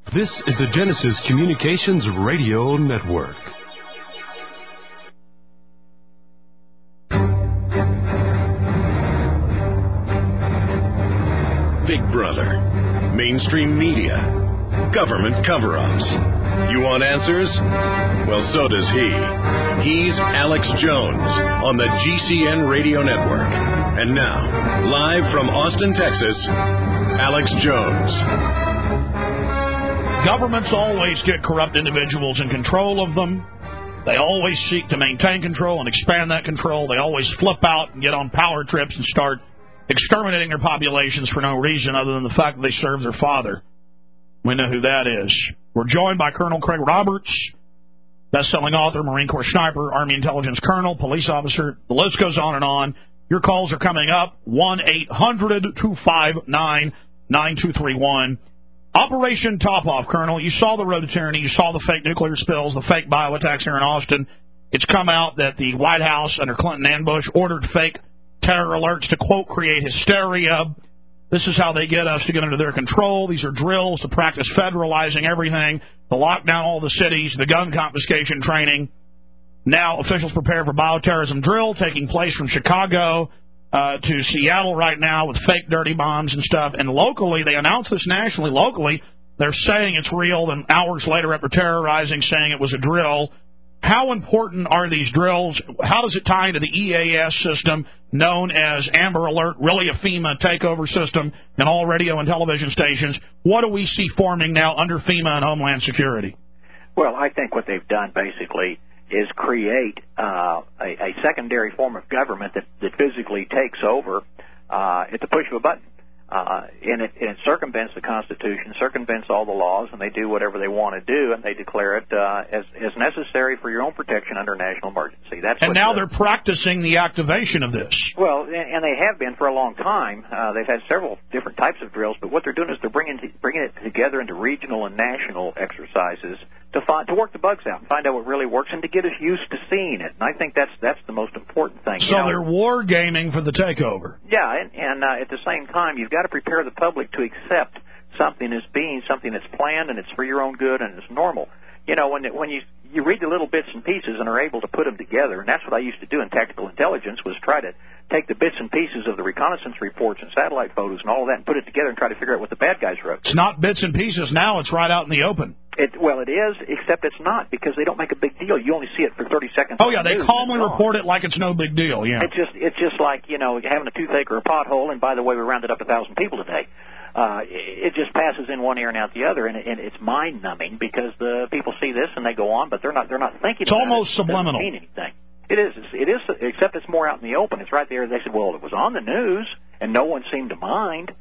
This is the Genesis Communications Radio Network. Big Brother, mainstream media, government cover-ups. You want answers? Well, so does he. He's Alex Jones on the GCN Radio Network. And now, live from Austin, Texas, Alex Jones. Governments always get corrupt individuals in control of them. They always seek to maintain control and expand that control. They always flip out and get on power trips and start exterminating their populations for no reason other than the fact that they serve their father. We know who that is. We're joined by Colonel Craig Roberts, best-selling author, Marine Corps sniper, Army intelligence colonel, police officer. The list goes on and on. Your calls are coming up. 1-800-259-9231. Operation Top-Off, Colonel. You saw the road to tyranny. You saw the fake nuclear spills, the fake bioattacks here in Austin. It's come out that the White House under Clinton and Bush ordered fake terror alerts to, quote, create hysteria. This is how they get us to get under their control. These are drills to practice federalizing everything, to lock down all the cities, the gun confiscation training. Now officials prepare for bioterrorism drill taking place from Chicago to Seattle right now with fake dirty bombs and stuff. And locally, they announced this nationally. Locally, they're saying it's real, and hours later after terrorizing, saying it was a drill. How important are these drills? How does it tie into the EAS system known as Amber Alert, really a FEMA takeover system in all radio and television stations? What do we see forming now under FEMA and Homeland Security? Well, I think what they've done basically is create a secondary form of government that physically takes over at the push of a button. And it circumvents the Constitution, circumvents all the laws, and they do whatever they want to do, and they declare it as necessary for your own protection under national emergency. And now they're practicing the activation of this. Well, and they have been for a long time. They've had several different types of drills, but what they're doing is they're bringing it together into regional and national exercises to work the bugs out and find out what really works and to get us used to seeing it. And I think that's the most important thing. So they're war gaming for the takeover. Yeah, and at the same time, you've got to prepare the public to accept something as being something that's planned and it's for your own good and it's normal. You know, when you read the little bits and pieces and are able to put them together, and that's what I used to do in tactical intelligence, was try to take the bits and pieces of the reconnaissance reports and satellite photos and all of that and put it together and try to figure out what the bad guys wrote. It's not bits and pieces now. It's right out in the open. Well, it is, except it's not, because they don't make a big deal. You only see it for 30 seconds. Oh, yeah, they calmly report it like it's no big deal, yeah. It's just like, having a toothache or a pothole, and by the way, we rounded up 1,000 people today. It just passes in one ear and out the other, and it's mind-numbing because the people see this and they go on, but they're not thinking about it. It's almost subliminal. It doesn't mean anything. It is, except it's more out in the open. It's right there. They said, well, it was on the news, and no one seemed to mind.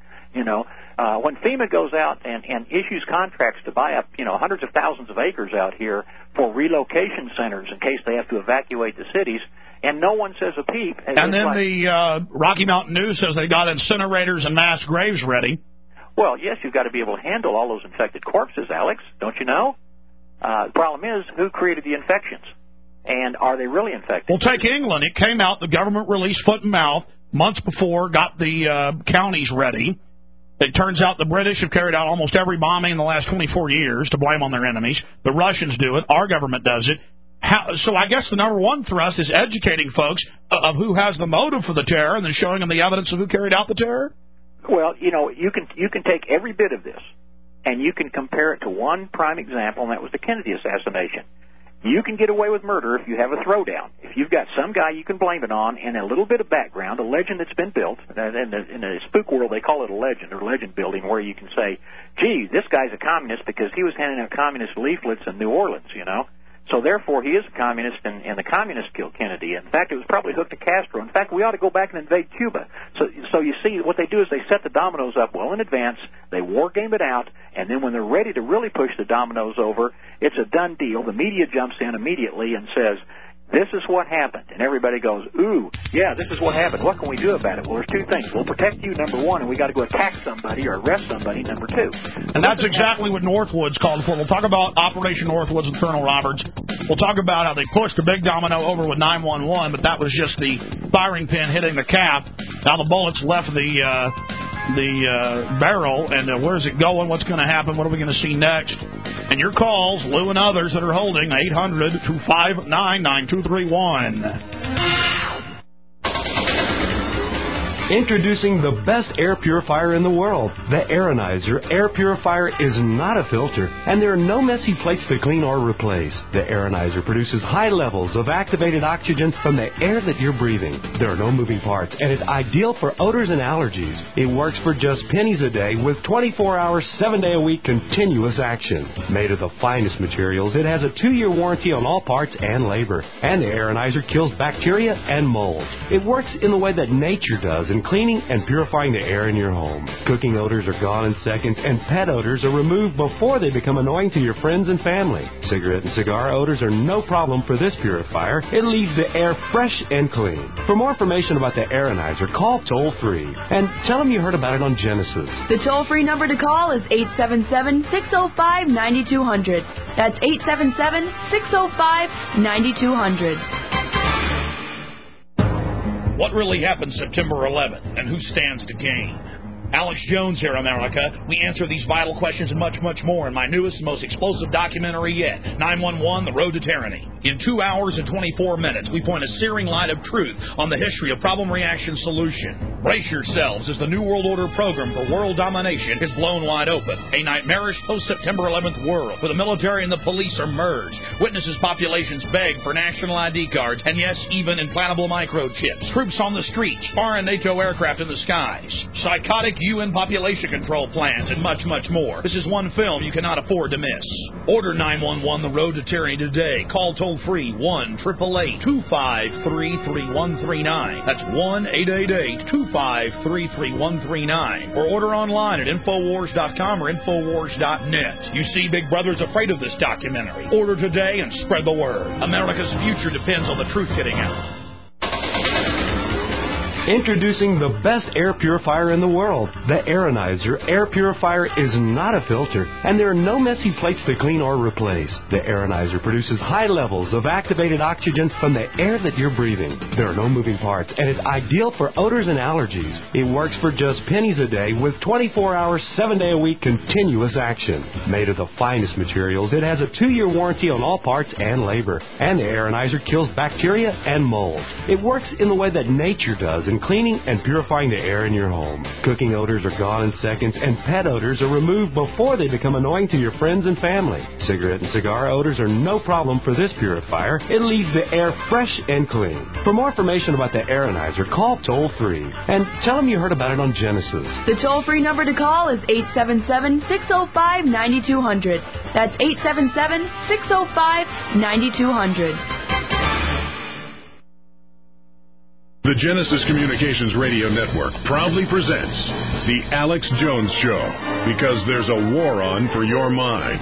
When FEMA goes out and issues contracts to buy up, hundreds of thousands of acres out here for relocation centers in case they have to evacuate the cities, and no one says a peep. And then the Rocky Mountain News says they got incinerators and mass graves ready. Well, yes, you've got to be able to handle all those infected corpses, Alex, don't you know? The problem is, who created the infections? And are they really infected? Well, take England. It came out, the government released foot and mouth months before, got the counties ready. It turns out the British have carried out almost every bombing in the last 24 years to blame on their enemies. The Russians do it. Our government does it. So I guess the number one thrust is educating folks of who has the motive for the terror and then showing them the evidence of who carried out the terror? Well, you can take every bit of this and you can compare it to one prime example, and that was the Kennedy assassination. You can get away with murder if you have a throwdown. If you've got some guy you can blame it on and a little bit of background, a legend that's been built. In the spook world, they call it a legend or legend building, where you can say, gee, this guy's a communist because he was handing out communist leaflets in New Orleans, So therefore, he is a communist, and the communists killed Kennedy. In fact, it was probably hooked to Castro. In fact, we ought to go back and invade Cuba. So you see, what they do is they set the dominoes up well in advance, they war game it out, and then when they're ready to really push the dominoes over, it's a done deal. The media jumps in immediately and says, this is what happened. And everybody goes, ooh, yeah, this is what happened. What can we do about it? Well, there's two things. We'll protect you, number one, and we got to go attack somebody or arrest somebody, number two. And that's exactly what Northwood's called for. We'll talk about Operation Northwoods with Colonel Roberts. We'll talk about how they pushed the big domino over with 911, but that was just the firing pin hitting the cap. Now the bullets left the the barrel, and where's it going? What's going to happen? What are we going to see next? And your calls, Lou and others that are holding, 800-259-9231. Introducing the best air purifier in the world. The Aeronizer air purifier is not a filter, and there are no messy plates to clean or replace. The Aeronizer produces high levels of activated oxygen from the air that you're breathing. There are no moving parts, and it's ideal for odors and allergies. It works for just pennies a day with 24-hour, 7-day-a-week continuous action. Made of the finest materials, it has a 2-year warranty on all parts and labor. And the Aeronizer kills bacteria and mold. It works in the way that nature does in cleaning and purifying the air in your home. Cooking odors are gone in seconds, and pet odors are removed before they become annoying to your friends and family. Cigarette and cigar odors are no problem for this purifier. It leaves the air fresh and clean. For more information about the Aeronizer, call toll-free and tell them you heard about it on Genesis. The toll-free number to call is 877-605-9200. That's 877-605-9200. What really happened September 11th, and who stands to gain? Alex Jones here, America. We answer these vital questions and much, much more in my newest and most explosive documentary yet, 911, The Road to Tyranny. In 2 hours and 24 minutes, we point a searing light of truth on the history of problem, reaction, solution. Brace yourselves as the New World Order program for world domination is blown wide open. A nightmarish post-September 11th world where the military and the police are merged. Witnesses populations beg for national ID cards, and yes, even implantable microchips. Troops on the streets, foreign NATO aircraft in the skies. Psychotic UN population control plans, and much, much more. This is one film you cannot afford to miss. Order 911 The Road to Tyranny today. Call toll-free 1-888-253-3139. That's 1-888-253-3139. Or order online at Infowars.com or Infowars.net. You see, Big Brother's afraid of this documentary. Order today and spread the word. America's future depends on the truth getting out. Introducing the best air purifier in the world. The Aeronizer air purifier is not a filter, and there are no messy plates to clean or replace. The Aeronizer produces high levels of activated oxygen from the air that you're breathing. There are no moving parts, and it's ideal for odors and allergies. It works for just pennies a day with 24-hour, 7-day-a-week continuous action. Made of the finest materials, it has a 2-year warranty on all parts and labor. And the Aeronizer kills bacteria and mold. It works in the way that nature does in cleaning and purifying the air in your home. Cooking odors are gone in seconds, and pet odors are removed before they become annoying to your friends and family. Cigarette and cigar odors are no problem for this purifier. It leaves the air fresh and clean. For more information about the Aeronizer, call toll-free and tell them you heard about it on Genesis. The toll-free number to call is 877-605-9200. That's 877-605-9200. The Genesis Communications Radio Network proudly presents The Alex Jones Show, because there's a war on for your mind.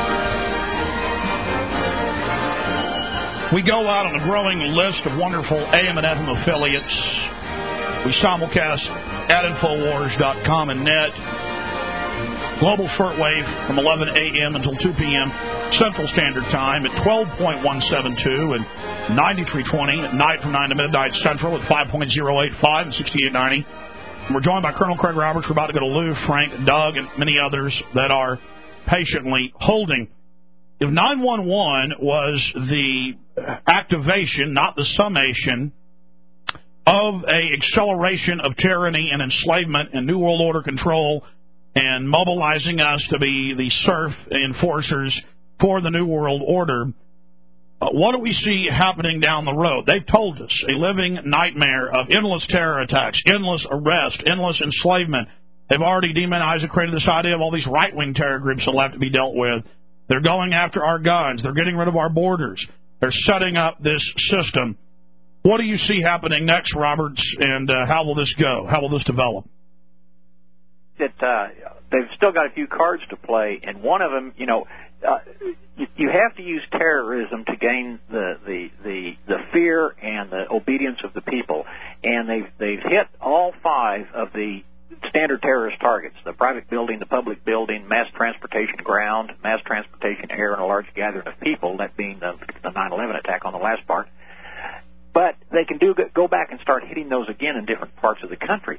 We go out on a growing list of wonderful AM and FM affiliates. We simulcast at Infowars.com and net. Global shortwave from 11 a.m. until 2 p.m. Central Standard Time at 12.172 and 9320 at night from 9 to midnight Central at 5.085 and 6890. And we're joined by Colonel Craig Roberts. We're about to go to Lou, Frank, Doug, and many others that are patiently holding. If 911 was the activation, not the summation, of a acceleration of tyranny and enslavement and New World Order control and mobilizing us to be the serf enforcers for the New World Order, what do we see happening down the road? They've told us a living nightmare of endless terror attacks, endless arrest, endless enslavement. They've already demonized and created this idea of all these right-wing terror groups that will have to be dealt with. They're going after our guns. They're getting rid of our borders. They're setting up this system. What do you see happening next, Roberts, and how will this go? How will this develop? They've still got a few cards to play, and one of them, you have to use terrorism to gain the fear and the obedience of the people, and they've hit all 5 of the standard terrorist targets: the private building, the public building, mass transportation ground, mass transportation air, and a large gathering of people, that being the 9/11 attack on the last part. But they can go back and start hitting those again in different parts of the country.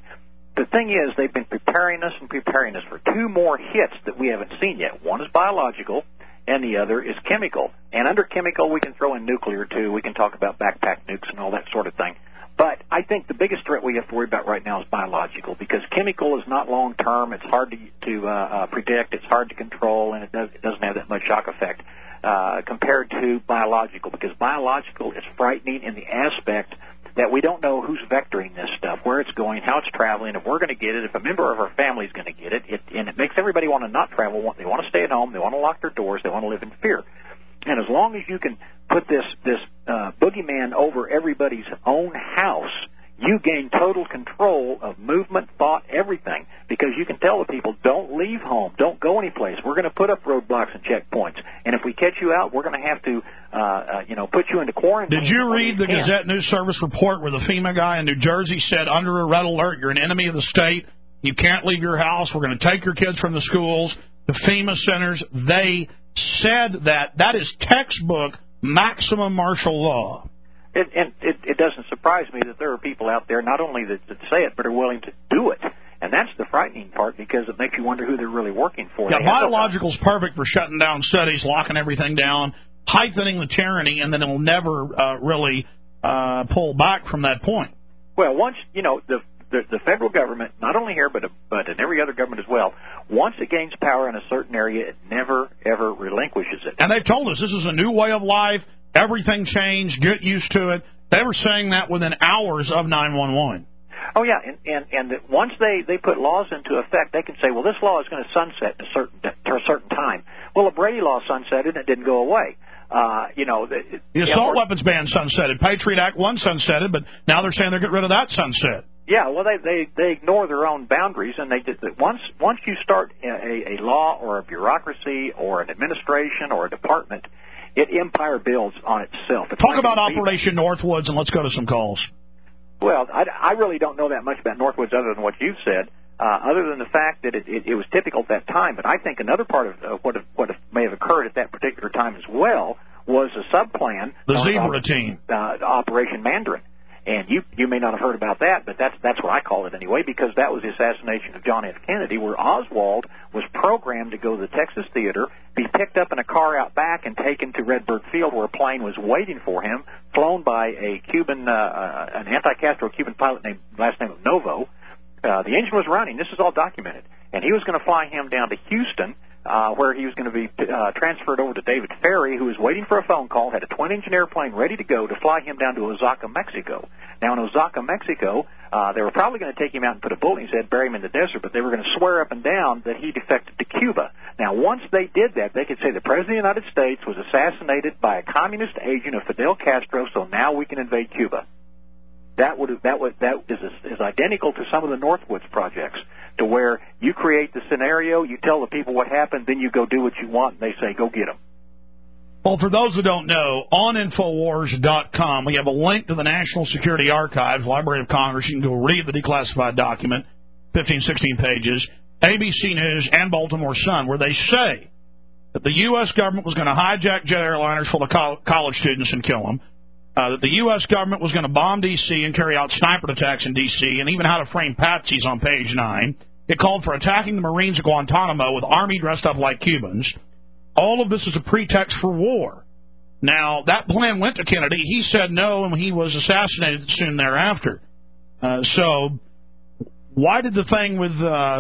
the thing is, they've been preparing us for two more hits that we haven't seen yet. One is biological, and the other is chemical. And under chemical, we can throw in nuclear, too. We can talk about backpack nukes and all that sort of thing. But I think the biggest threat we have to worry about right now is biological, because chemical is not long-term. It's hard to predict. It's hard to control, and it doesn't have that much shock effect compared to biological, because biological is frightening in the aspect that we don't know who's vectoring this stuff, where it's going, how it's traveling, if we're going to get it, if a member of our family is going to get it, and it makes everybody want to not travel. They want to stay at home. They want to lock their doors. They want to live in fear. And as long as you can put this boogeyman over everybody's own house, you gain total control of movement, thought, everything, because you can tell the people, don't leave home, don't go anyplace. We're going to put up roadblocks and checkpoints, and if we catch you out, we're going to have to, put you into quarantine. Did you read the Gazette News Service report where the FEMA guy in New Jersey said, under a red alert, you're an enemy of the state, you can't leave your house, we're going to take your kids from the schools, the FEMA centers? They said that is textbook maximum martial law. It doesn't surprise me that there are people out there not only that say it, but are willing to do it. And that's the frightening part, because it makes you wonder who they're really working for. Yeah, biological's perfect for shutting down studies, locking everything down, heightening the tyranny, and then it'll never really pull back from that point. Well, once, the federal government, not only here but in every other government as well, once it gains power in a certain area, it never, ever relinquishes it. And they've told us this is a new way of life. Everything changed. Get used to it. They were saying that within hours of 9/11. Oh, yeah, and once they put laws into effect, they can say, well, this law is going to sunset to a certain time. Well, the Brady law sunsetted, and it didn't go away. The assault weapons ban sunsetted. Patriot Act 1 sunsetted, but now they're saying they're getting rid of that sunset. Yeah, well, they ignore their own boundaries, and they did that. Once you start a law or a bureaucracy or an administration or a department, it empire builds on itself. Talk about Operation Northwoods, and let's go to some calls. Well, I really don't know that much about Northwoods other than what you've said, other than the fact that it was typical at that time. But I think another part of what may have occurred at that particular time as well was a sub-plan. The Zebra Team. Operation Mandarin. And you may not have heard about that, but that's what I call it anyway, because that was the assassination of John F. Kennedy, where Oswald was programmed to go to the Texas Theater, be picked up in a car out back and taken to Redbird Field, where a plane was waiting for him, flown by a Cuban, an anti-Castro Cuban pilot named last name of Novo. The engine was running. This is all documented. And he was going to fly him down to Houston, where he was going to be transferred over to David Ferry, who was waiting for a phone call, had a twin-engine airplane ready to go to fly him down to Oaxaca, Mexico. Now, in Oaxaca, Mexico, they were probably going to take him out and put a bullet in his head, bury him in the desert, but they were going to swear up and down that he defected to Cuba. Now, once they did that, they could say the President of the United States was assassinated by a communist agent of Fidel Castro, so now we can invade Cuba. That is identical to some of the Northwoods projects, to where you create the scenario, you tell the people what happened, then you go do what you want, and they say, go get them. Well, for those who don't know, on Infowars.com, we have a link to the National Security Archives, Library of Congress. You can go read the declassified document, 15, 16 pages, ABC News and Baltimore Sun, where they say that the U.S. government was going to hijack jet airliners full of college students and kill them, that the U.S. government was going to bomb D.C. and carry out sniper attacks in D.C., and even how to frame patsies on page 9. It called for attacking the Marines at Guantanamo with Army dressed up like Cubans. All of this is a pretext for war. Now, that plan went to Kennedy. He said no, and he was assassinated soon thereafter. So why did the thing with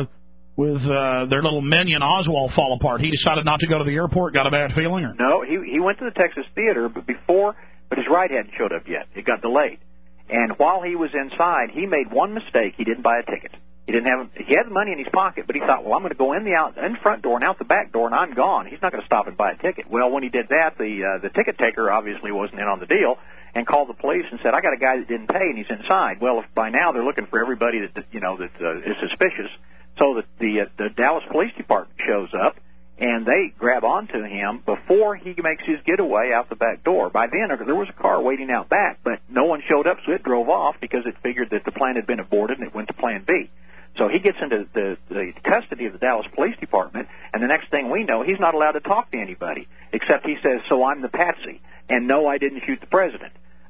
their little minion Oswald fall apart? He decided not to go to the airport, got a bad feeling? Or? No, he went to the Texas Theater, but his ride hadn't showed up yet. It got delayed. And while he was inside, he made one mistake. He didn't buy a ticket. He had the money in his pocket, but he thought, well, I'm going to go in front door and out the back door, and I'm gone. He's not going to stop and buy a ticket. Well, when he did that, the ticket taker obviously wasn't in on the deal, and called the police and said, I got a guy that didn't pay, and he's inside. Well, by now they're looking for everybody that is suspicious. So the Dallas Police Department shows up, and they grab onto him before he makes his getaway out the back door. By then, there was a car waiting out back, but no one showed up, so it drove off because it figured that the plan had been aborted and it went to Plan B. So he gets into the custody of the Dallas Police Department, and the next thing we know, he's not allowed to talk to anybody, except he says, so I'm the patsy, and no, I didn't shoot the president.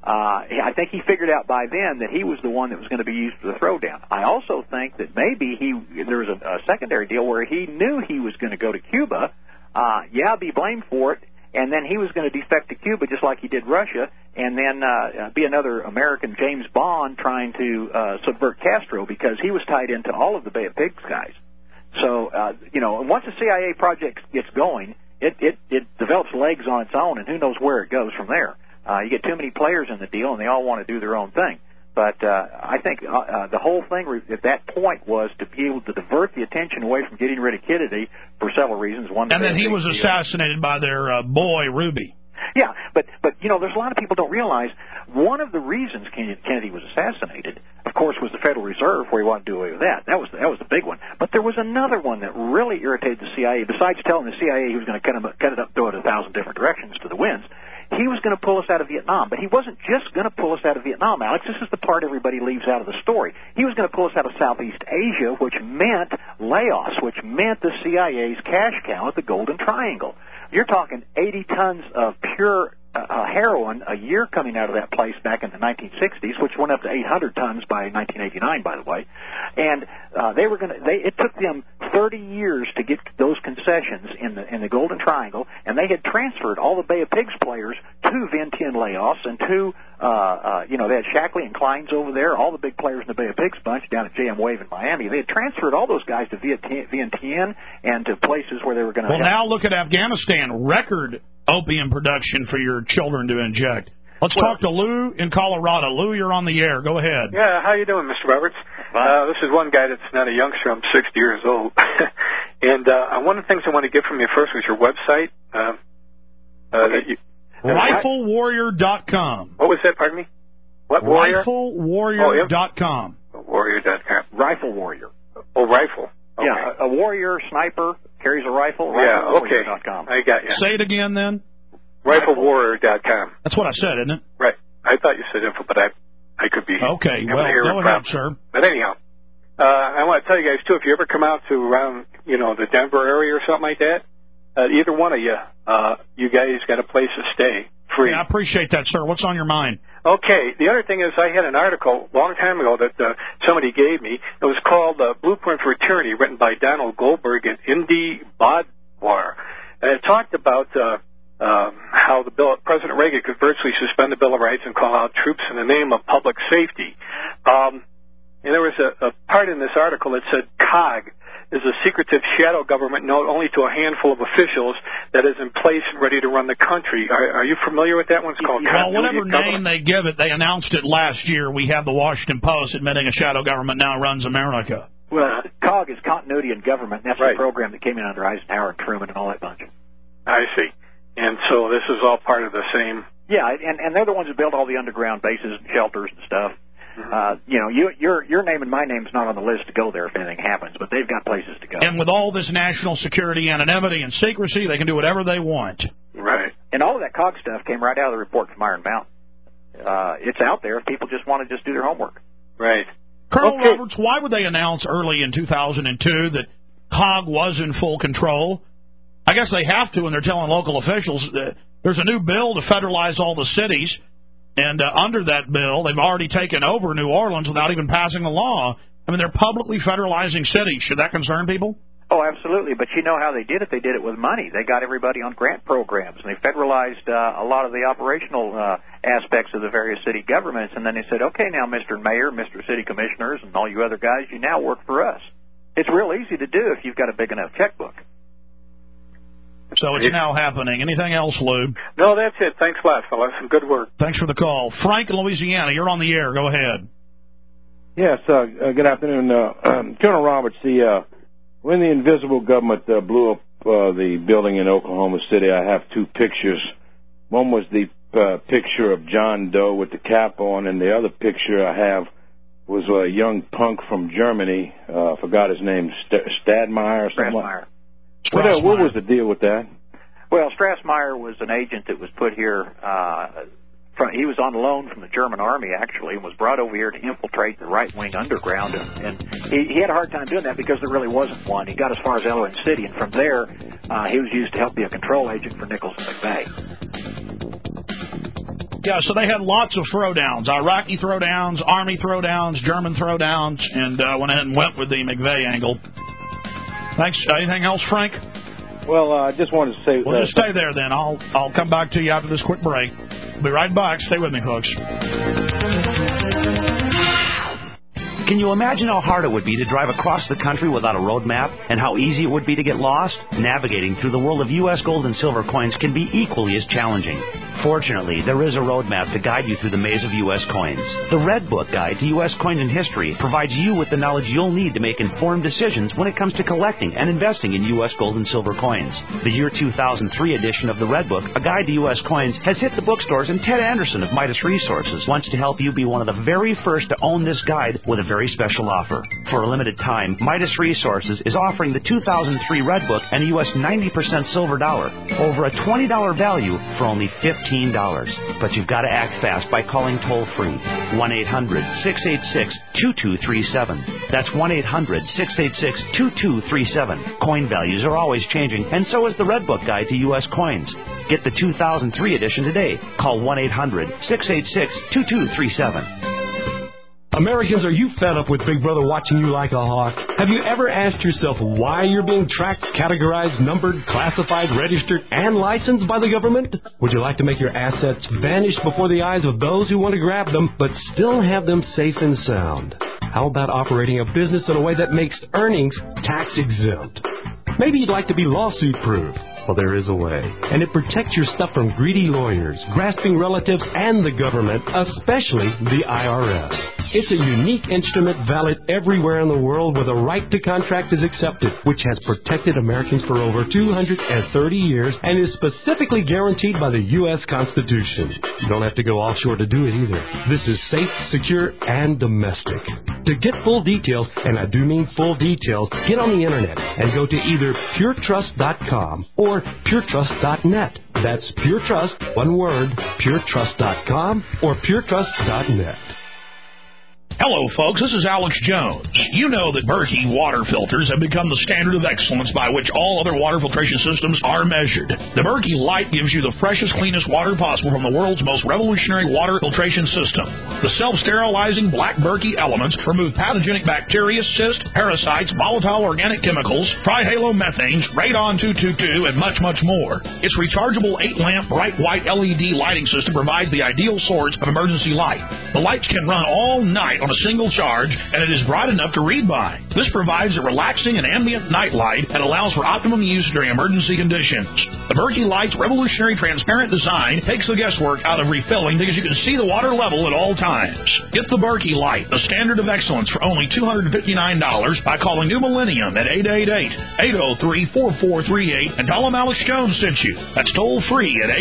I think he figured out by then that he was the one that was going to be used for the throwdown. I also think that maybe there was a secondary deal where he knew he was going to go to Cuba, be blamed for it, and then he was going to defect to Cuba just like he did Russia, and then be another American James Bond trying to subvert Castro because he was tied into all of the Bay of Pigs guys. So, once the CIA project gets going, it develops legs on its own, and who knows where it goes from there. You get too many players in the deal, and they all want to do their own thing. But I think the whole thing at that point was to be able to divert the attention away from getting rid of Kennedy for several reasons. One, and then he was assassinated by their boy, Ruby. Yeah, but there's a lot of people don't realize one of the reasons Kennedy was assassinated, of course, was the Federal Reserve, where he wanted to do away with that. That was the big one. But there was another one that really irritated the CIA. Besides telling the CIA he was going to cut it up, throw it 1,000 different directions to the winds, he was going to pull us out of Vietnam. But he wasn't just going to pull us out of Vietnam, Alex. This is the part everybody leaves out of the story. He was going to pull us out of Southeast Asia, which meant Laos, which meant the CIA's cash cow at the Golden Triangle. You're talking 80 tons of pure heroin a year coming out of that place back in the 1960s, which went up to 800 tons by 1989, by the way. And it took them 30 years to get those concessions in the Golden Triangle, and they had transferred all the Bay of Pigs players to Vientiane, Laos, and to they had Shackley and Kleins over there, all the big players in the Bay of Pigs bunch down at JM Wave in Miami. They had transferred all those guys to Vientiane and to places where they were going to. Well, now look at Afghanistan, record opium production for your children to inject. Let's talk to Lou in Colorado. Lou, you're on the air. Go ahead. Yeah, how you doing, Mr. Roberts? This is one guy that's not a youngster. I'm 60 years old. And one of the things I want to get from you first was your website. RifleWarrior.com. What was that, pardon me? What warrior? RifleWarrior.com. Warrior.com. Rifle Warrior. Oh, rifle. Okay. Yeah, a warrior sniper carries a rifle. Yeah, okay. I got you. Say it again, then. RifleWarrior.com. That's what I said, isn't it? Right. I thought you said info, but I could be. Okay, well, go ahead, sir. But anyhow, I want to tell you guys, too, if you ever come out to around, the Denver area or something like that, either one of you, you guys got a place to stay free. Yeah, I appreciate that, sir. What's on your mind? Okay. The other thing is I had an article a long time ago that somebody gave me. It was called Blueprint for Tyranny, written by Donald Goldberg and Indy Badwar. And it talked about how President Reagan could virtually suspend the Bill of Rights and call out troops in the name of public safety. And there was a part in this article that said COG is a secretive shadow government known only to a handful of officials that is in place and ready to run the country. Are you familiar with that one? It's called Well, whatever name they give it, they announced it last year. We have the Washington Post admitting a shadow government now runs America. Well, COG is Continuity in Government. That's the program that came in under Eisenhower and Truman and all that bunch. I see. And so this is all part of the same... Yeah, and they're the ones that built all the underground bases and shelters and stuff. Your name and my name's not on the list to go there if anything happens, but they've got places to go. And with all this national security, anonymity, and secrecy, they can do whatever they want. Right. And all of that COG stuff came right out of the report from Iron Mountain. It's out there if people just want to just do their homework. Right. Colonel Roberts, why would they announce early in 2002 that COG was in full control? I guess they have to, and they're telling local officials there's a new bill to federalize all the cities. And under that bill, they've already taken over New Orleans without even passing a law. I mean, they're publicly federalizing cities. Should that concern people? Oh, absolutely. But you know how they did it? They did it with money. They got everybody on grant programs, and they federalized a lot of the operational aspects of the various city governments. And then they said, okay, now, Mr. Mayor, Mr. City Commissioners, and all you other guys, you now work for us. It's real easy to do if you've got a big enough checkbook. So it's now happening. Anything else, Lou? No, that's it. Thanks a lot, fellas. Some good work. Thanks for the call. Frank in Louisiana, you're on the air. Go ahead. Yes, good afternoon. Colonel Roberts, when the invisible government blew up the building in Oklahoma City, I have two pictures. One was the picture of John Doe with the cap on, and the other picture I have was a young punk from Germany. I forgot his name, Stadmeyer or something. Strassmeyer. What was the deal with that? Well, Strassmeyer was an agent that was put here. He was on loan from the German army, actually, and was brought over here to infiltrate the right-wing underground. And he had a hard time doing that because there really wasn't one. He got as far as Elwyn City, and from there, he was used to help be a control agent for Nichols and McVeigh. Yeah, so they had lots of throwdowns, Iraqi throwdowns, Army throwdowns, German throwdowns, and went ahead and went with the McVeigh angle. Thanks. Anything else, Frank? Well, I just wanted to say... Well, just stay there then. I'll come back to you after this quick break. We'll be right back. Stay with me, folks. Can you imagine how hard it would be to drive across the country without a road map, and how easy it would be to get lost? Navigating through the world of U.S. gold and silver coins can be equally as challenging. Fortunately, there is a road map to guide you through the maze of U.S. coins. The Red Book Guide to U.S. Coins and History provides you with the knowledge you'll need to make informed decisions when it comes to collecting and investing in U.S. gold and silver coins. The year 2003 edition of the Red Book, A Guide to U.S. Coins, has hit the bookstores, and Ted Anderson of Midas Resources wants to help you be one of the very first to own this guide with a very special offer. For a limited time, Midas Resources is offering the 2003 Red Book and a U.S. 90% silver dollar over a $20 value for only $15. But you've got to act fast by calling toll-free 1-800-686-2237. That's 1-800-686-2237. Coin values are always changing, and so is the Red Book Guide to U.S. Coins. Get the 2003 edition today. Call 1-800-686-2237. Americans, are you fed up with Big Brother watching you like a hawk? Have you ever asked yourself why you're being tracked, categorized, numbered, classified, registered, and licensed by the government? Would you like to make your assets vanish before the eyes of those who want to grab them, but still have them safe and sound? How about operating a business in a way that makes earnings tax exempt? Maybe you'd like to be lawsuit-proof. Well, there is a way. And it protects your stuff from greedy lawyers, grasping relatives, and the government, especially the IRS. It's a unique instrument valid everywhere in the world where the right to contract is accepted, which has protected Americans for over 230 years and is specifically guaranteed by the U.S. Constitution. You don't have to go offshore to do it either. This is safe, secure, and domestic. To get full details, and I do mean full details, get on the Internet and go to either puretrust.com or puretrust.net. That's Pure Trust, one word, puretrust.com or puretrust.net. Hello, folks. This is Alex Jones. You know that Berkey water filters have become the standard of excellence by which all other water filtration systems are measured. The Berkey Light gives you the freshest, cleanest water possible from the world's most revolutionary water filtration system. The self-sterilizing black Berkey elements remove pathogenic bacteria, cysts, parasites, volatile organic chemicals, trihalomethanes, radon-222, and much, much more. Its rechargeable 8-lamp bright white LED lighting system provides the ideal source of emergency light. The lights can run all night on a single charge, and it is bright enough to read by. This provides a relaxing and ambient night light that allows for optimum use during emergency conditions. The Berkey Light's revolutionary transparent design takes the guesswork out of refilling because you can see the water level at all times. Get the Berkey Light, the standard of excellence, for only $259 by calling New Millennium at 888-803-4438 and tell them Alex Jones sent you. That's toll free at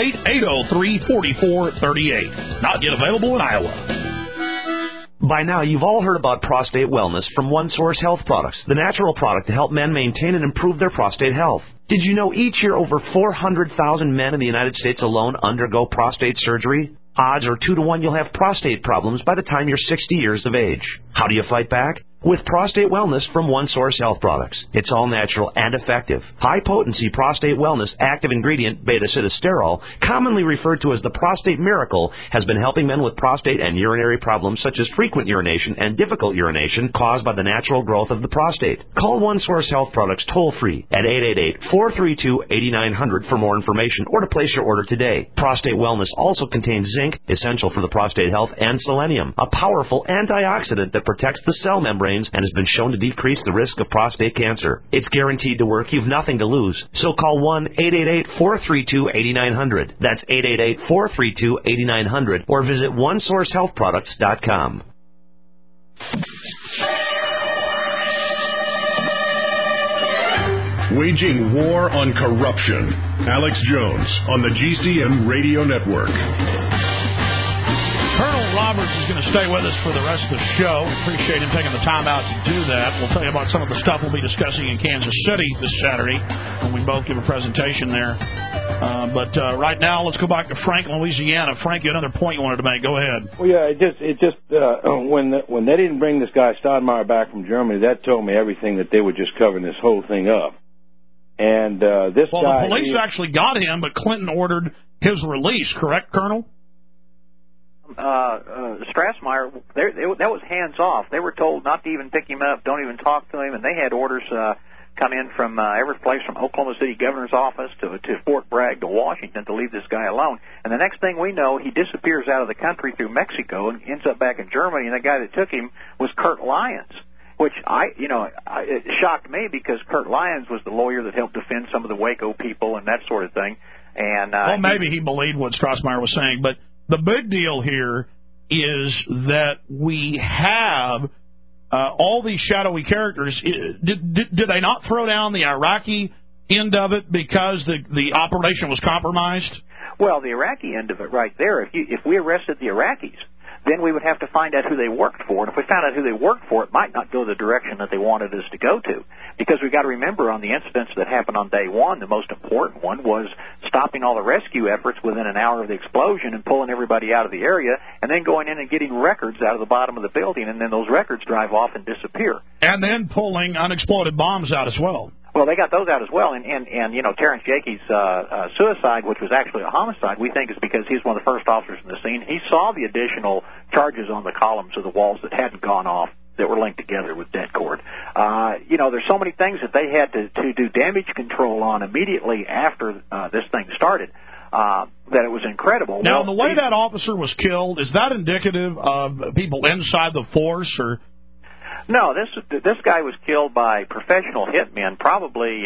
888-803-4438. Not yet available in Iowa. By now, you've all heard about prostate wellness from One Source Health Products, the natural product to help men maintain and improve their prostate health. Did you know each year over 400,000 men in the United States alone undergo prostate surgery? Odds are 2 to 1 you'll have prostate problems by the time you're 60 years of age. How do you fight back? With prostate wellness from One Source Health Products. It's all natural and effective. High-potency prostate wellness active ingredient beta-sitosterol, commonly referred to as the prostate miracle, has been helping men with prostate and urinary problems such as frequent urination and difficult urination caused by the natural growth of the prostate. Call One Source Health Products toll-free at 888-432-8900 for more information or to place your order today. Prostate wellness also contains zinc, essential for the prostate health, and selenium, a powerful antioxidant that protects the cell membrane and has been shown to decrease the risk of prostate cancer. It's guaranteed to work. You've nothing to lose. So call 1-888-432-8900. That's 888-432-8900 or visit OneSourceHealthProducts.com. Waging war on corruption. Alex Jones on the GCN Radio Network. Colonel Roberts is going to stay with us for the rest of the show. Appreciate him taking the time out to do that. We'll tell you about some of the stuff we'll be discussing in Kansas City this Saturday when we both give a presentation there. But right now, let's go back to Frank in Louisiana. Frank, you had another point you wanted to make. Go ahead. Well, yeah, it just when they didn't bring this guy Steinmeier back from Germany, that told me everything that they were just covering this whole thing up. And this guy... Well, the police actually got him, but Clinton ordered his release, correct, Colonel? Strassmeyer, that was hands off. They were told not to even pick him up, don't even talk to him, and they had orders come in from every place from Oklahoma City governor's office to Fort Bragg to Washington to leave this guy alone. And the next thing we know, he disappears out of the country through Mexico and ends up back in Germany. And the guy that took him was Kurt Lyons, which it shocked me because Kurt Lyons was the lawyer that helped defend some of the Waco people and that sort of thing. And well, maybe he believed what Strassmeyer was saying, but the big deal here is that we have all these shadowy characters. Did they not throw down the Iraqi end of it because the operation was compromised? Well, the Iraqi end of it right there, if we arrested the Iraqis, then we would have to find out who they worked for. And if we found out who they worked for, it might not go the direction that they wanted us to go to. Because we've got to remember on the incidents that happened on day one, the most important one was stopping all the rescue efforts within an hour of the explosion and pulling everybody out of the area and then going in and getting records out of the bottom of the building, and then those records drive off and disappear. And then pulling unexploded bombs out as well. Well, they got those out as well, and Terrence Jakey's suicide, which was actually a homicide, we think is because he's one of the first officers in the scene. He saw the additional charges on the columns of the walls that hadn't gone off that were linked together with dead cord. There's so many things that they had to do damage control on immediately after this thing started that it was incredible. Now, the way that officer was killed, is that indicative of people inside the force, or... No, this guy was killed by professional hitmen, probably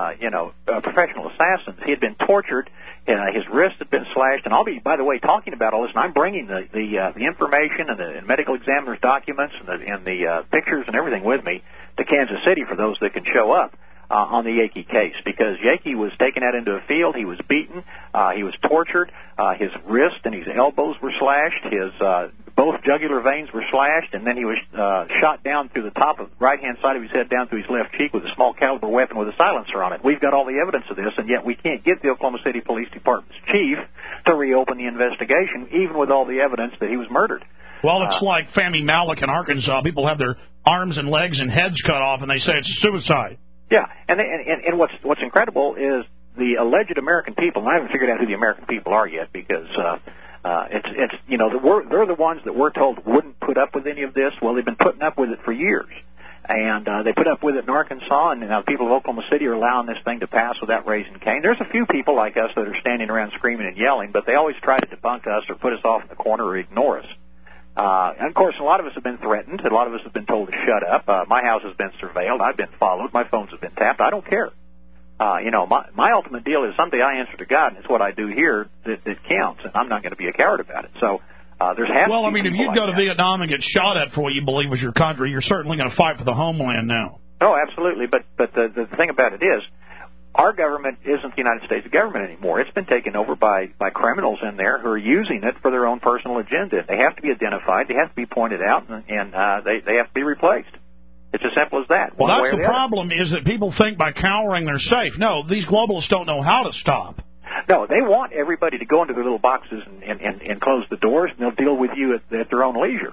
professional assassins. He had been tortured, his wrist had been slashed, and I'll be, by the way, talking about all this, and I'm bringing the information and the medical examiner's documents and the pictures and everything with me to Kansas City for those that can show up on the Yakey case, because Yakey was taken out into a field, he was beaten, he was tortured, his wrist and his elbows were slashed, his both jugular veins were slashed, and then he was shot down through the top of the right-hand side of his head down through his left cheek with a small caliber weapon with a silencer on it. We've got all the evidence of this, and yet we can't get the Oklahoma City Police Department's chief to reopen the investigation, even with all the evidence that he was murdered. Well, it's like Fahmy Malak in Arkansas. People have their arms and legs and heads cut off, and they say it's a suicide. Yeah, and what's incredible is the alleged American people, and I haven't figured out who the American people are yet, because they're the ones that we're told wouldn't put up with any of this. Well, they've been putting up with it for years, and they put up with it in Arkansas, and now people of Oklahoma City are allowing this thing to pass without raising Cain. There's a few people like us that are standing around screaming and yelling, but they always try to debunk us or put us off in the corner or ignore us. And, of course, a lot of us have been threatened. A lot of us have been told to shut up. My house has been surveilled. I've been followed. My phones have been tapped. I don't care. My ultimate deal is someday I answer to God, and it's what I do here that counts, and I'm not going to be a coward about it. So there's half. Well, I mean, if you go to Vietnam and get shot at for what you believe was your country, you're certainly going to fight for the homeland now. Oh, absolutely. But the thing about it is, our government isn't the United States government anymore. It's been taken over by criminals in there who are using it for their own personal agenda. They have to be identified. They have to be pointed out, and they have to be replaced. It's as simple as that. Well, that's the problem, is that people think by cowering they're safe. No, these globalists don't know how to stop. No, they want everybody to go into their little boxes and close the doors, and they'll deal with you at their own leisure.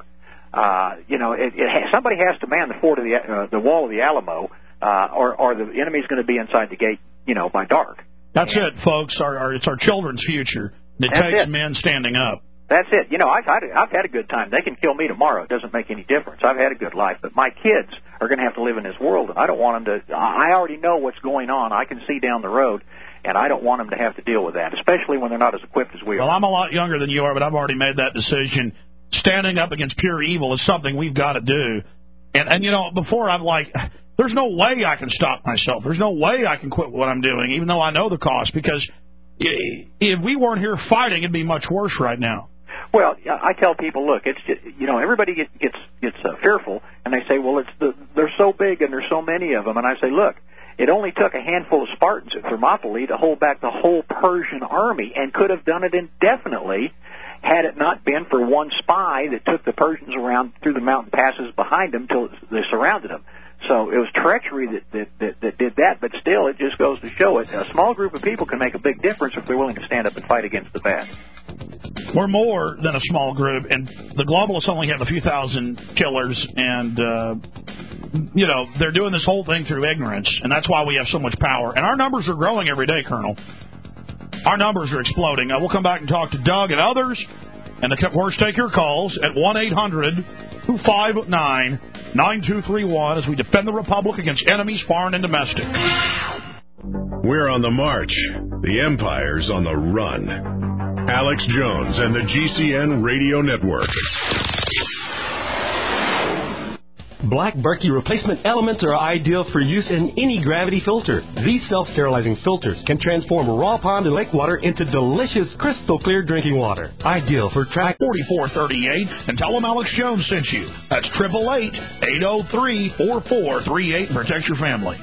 Somebody has to man the fort of the wall of the Alamo, or the enemy's going to be inside the gate, by dark. That's it, folks. It's our children's future. It takes men standing up. That's it. I've had a good time. They can kill me tomorrow. It doesn't make any difference. I've had a good life. But my kids are going to have to live in this world, and I don't want them to. I already know what's going on. I can see down the road, and I don't want them to have to deal with that, especially when they're not as equipped as we are. Well, I'm a lot younger than you are, but I've already made that decision. Standing up against pure evil is something we've got to do. And before I'm like, there's no way I can stop myself. There's no way I can quit what I'm doing, even though I know the cost, because if we weren't here fighting, it'd be much worse right now. Well, I tell people, look, it's just, everybody gets fearful, and they say, well, they're so big and there's so many of them, and I say, look, it only took a handful of Spartans at Thermopylae to hold back the whole Persian army, and could have done it indefinitely had it not been for one spy that took the Persians around through the mountain passes behind them till they surrounded them. So it was treachery that did that, but still, it just goes to show it. A small group of people can make a big difference if they're willing to stand up and fight against the bad. We're more than a small group, and the globalists only have a few thousand killers, and, they're doing this whole thing through ignorance, and that's why we have so much power. And our numbers are growing every day, Colonel. Our numbers are exploding. We'll come back and talk to Doug and others And of course, take your calls at 1-800-259-9231 as we defend the Republic against enemies, foreign and domestic. We're on the march. The Empire's on the run. Alex Jones and the GCN Radio Network. Black Berkey replacement elements are ideal for use in any gravity filter. These self-sterilizing filters can transform raw pond and lake water into delicious, crystal clear drinking water. Ideal for track 4438 and tell them Alex Jones sent you. That's 888-803-4438 and protect your family.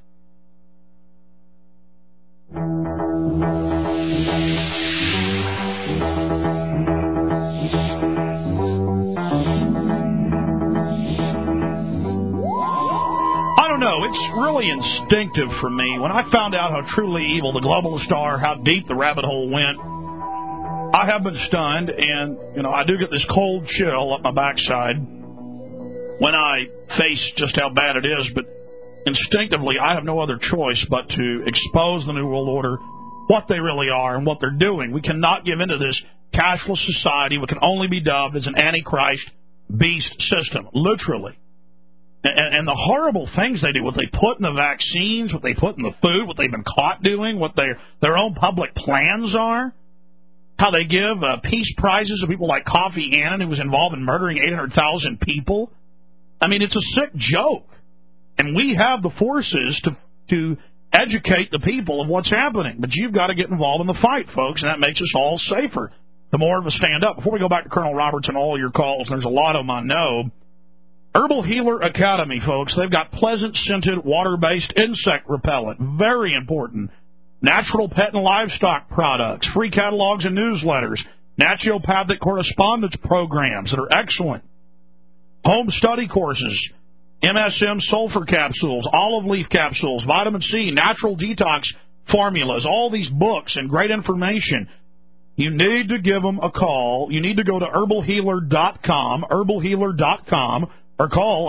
No, it's really instinctive for me. When I found out how truly evil the globalists are, how deep the rabbit hole went, I have been stunned, and, I do get this cold chill up my backside when I face just how bad it is, but instinctively I have no other choice but to expose the New World Order, what they really are and what they're doing. We cannot give into this cashless society, what can only be dubbed as an antichrist beast system, literally. And the horrible things they do, what they put in the vaccines, what they put in the food, what they've been caught doing, what their own public plans are, how they give peace prizes to people like Kofi Annan, who was involved in murdering 800,000 people. I mean, it's a sick joke. And we have the forces to educate the people of what's happening. But you've got to get involved in the fight, folks, and that makes us all safer. The more of us stand up. Before we go back to Colonel Roberts and all your calls, there's a lot of them I know. Herbal Healer Academy, folks. They've got pleasant-scented, water-based insect repellent. Very important. Natural pet and livestock products. Free catalogs and newsletters. Naturopathic correspondence programs that are excellent. Home study courses. MSM sulfur capsules. Olive leaf capsules. Vitamin C. Natural detox formulas. All these books and great information. You need to give them a call. You need to go to herbalhealer.com. Herbalhealer.com. Or call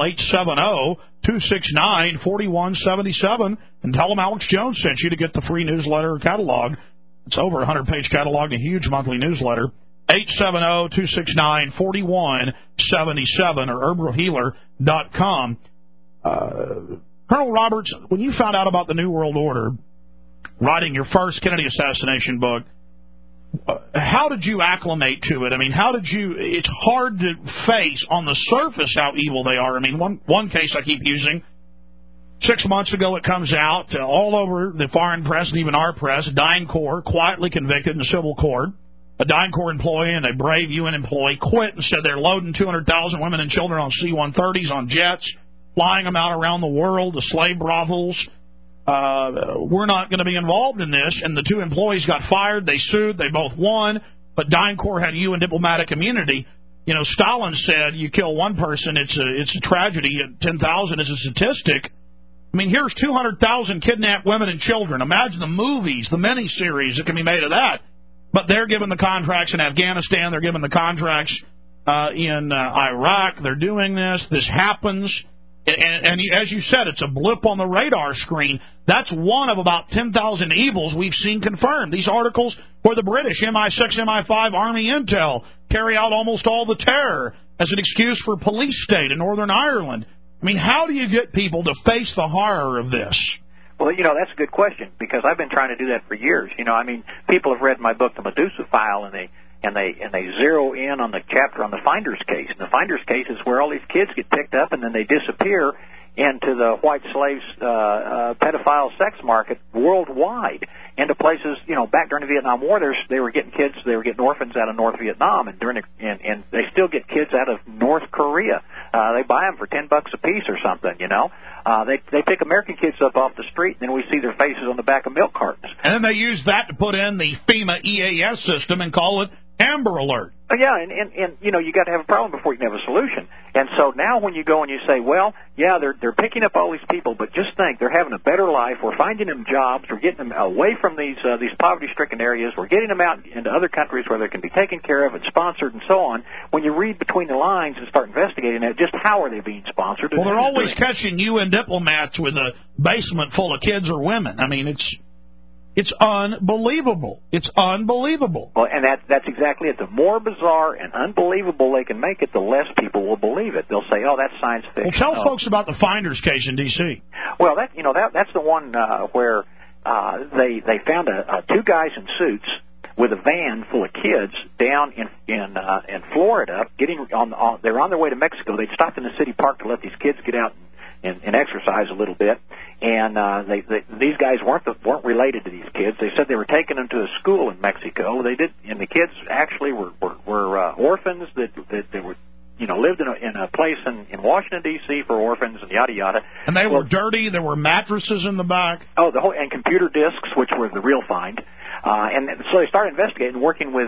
870-269-4177 and tell them Alex Jones sent you to get the free newsletter catalog. It's over a 100-page catalog, a huge monthly newsletter. 870-269-4177 or herbalhealer.com. Colonel Roberts, when you found out about the New World Order, writing your first Kennedy assassination book, how did you acclimate to it? I mean, it's hard to face on the surface how evil they are. I mean, one case I keep using, 6 months ago it comes out all over the foreign press and even our press, DynCorp quietly convicted in the civil court. A DynCorp employee and a brave UN employee quit and said they're loading 200,000 women and children on C-130s on jets, flying them out around the world to slave brothels. We're not going to be involved in this, and the two employees got fired. They sued. They both won, but DynCorp had UN diplomatic immunity. Stalin said you kill one person, it's a tragedy. 10,000 is a statistic. I mean, here's 200,000 kidnapped women and children. Imagine the movies, the miniseries that can be made of that. But they're given the contracts in Afghanistan. They're given the contracts in Iraq. They're doing this. This happens. And as you said, it's a blip on the radar screen. That's one of about 10,000 evils we've seen confirmed. These articles where the British, MI6, MI5, Army Intel, carry out almost all the terror as an excuse for police state in Northern Ireland. I mean, how do you get people to face the horror of this? Well, that's a good question, because I've been trying to do that for years. People have read my book, The Medusa File, and they zero in on the chapter on the Finders case. And the Finders case is where all these kids get picked up and then they disappear into the white slaves pedophile sex market worldwide, into places, back during the Vietnam War, they were getting orphans out of North Vietnam, and and they still get kids out of North Korea. They buy them for $10 a piece or something, They pick American kids up off the street, and then we see their faces on the back of milk cartons. And then they use that to put in the FEMA EAS system and call it Amber Alert. Yeah, and you got to have a problem before you can have a solution. And so now when you go and you say, well, yeah, they're picking up all these people, but just think, they're having a better life. We're finding them jobs. We're getting them away from these poverty-stricken areas. We're getting them out into other countries where they can be taken care of and sponsored and so on. When you read between the lines and start investigating it, just how are they being sponsored? Well, they're always catching UN diplomats with a basement full of kids or women. I mean, it's It's unbelievable. It's unbelievable. Well, and that's exactly it. The more bizarre and unbelievable they can make it, the less people will believe it. They'll say, "Oh, that's science fiction." Well, tell folks about the Finders case in D.C. Well, that's the one where they found two guys in suits with a van full of kids down in Florida. They're on their way to Mexico. They'd stopped in the city park to let these kids get out and exercise a little bit. And these guys weren't related to these kids. They said they were taking them to a school in Mexico. They did, and the kids actually were orphans that they were, lived in a place in Washington D.C. for orphans and yada yada. And they were dirty. There were mattresses in the back. Oh, and computer disks, which were the real find. And so they started investigating, working with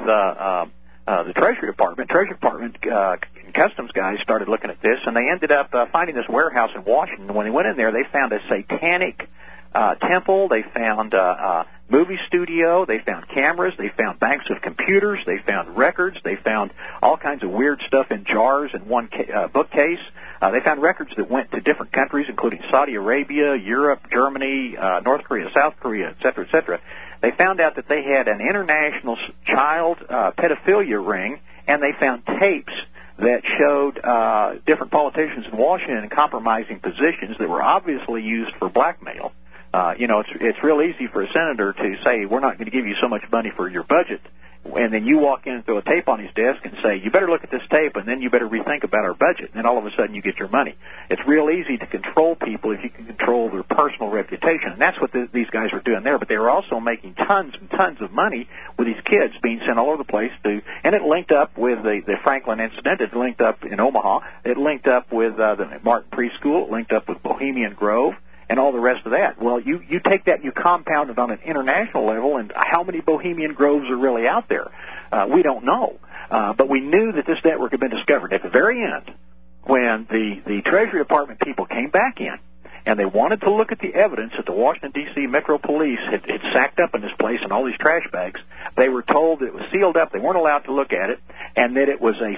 the Treasury Department. Treasury Department Customs guys started looking at this, and they ended up finding this warehouse in Washington. When they went in there, they found a satanic temple. They found a movie studio. They found cameras. They found banks of computers. They found records. They found all kinds of weird stuff in jars in one bookcase. They found records that went to different countries, including Saudi Arabia, Europe, Germany, North Korea, South Korea, et cetera, et cetera. They found out that they had an international child pedophilia ring, and they found tapes that showed different politicians in Washington in compromising positions that were obviously used for blackmail. It's real easy for a senator to say, we're not going to give you so much money for your budget, and then you walk in and throw a tape on his desk and say, you better look at this tape, and then you better rethink about our budget, and then all of a sudden you get your money. It's real easy to control people if you can control their personal reputation, and that's what these guys were doing there. But they were also making tons and tons of money with these kids being sent all over the place and it linked up with the Franklin incident. It linked up in Omaha. It linked up with the Martin Preschool. It linked up with Bohemian Grove and all the rest of that. Well, you take that and you compound it on an international level, and how many Bohemian Groves are really out there? We don't know. But we knew that this network had been discovered. At the very end, when the Treasury Department people came back in, and they wanted to look at the evidence that the Washington, D.C. Metro Police had sacked up in this place in all these trash bags, they were told that it was sealed up, they weren't allowed to look at it, and that it was a